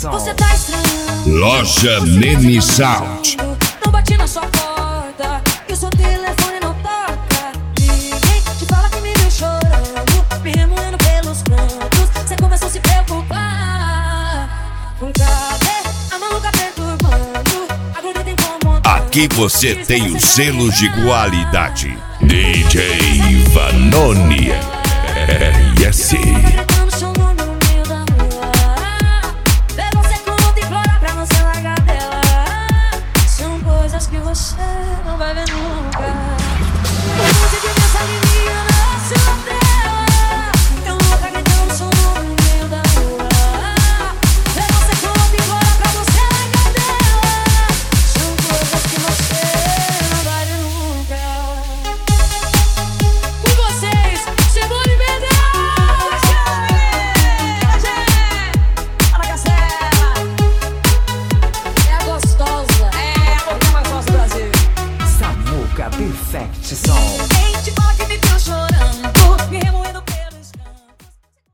som. Você tá estranhando. Loja Nene Sound. Não bati na sua porta e o seu telefone não toca. Ninguém te fala que me viu chorando, me remoendo pelos cantos. Você começou a se preocupar. Cadê a maluca perturbando? A grudenta incomodando. Aqui você tem o selo de qualidade. DJ Vanoni RS. Que você não vai ver nunca. Um monte de mensalinha na sua tela. Eu nunca gritando seu nome no meio da rua. Ver você com outra embora pra você largar dela. São coisas que você não vai ver nunca. Com vocês, Cebola e Verdade. Fala, Castela. É a gostosa. Samuca Perfect Som.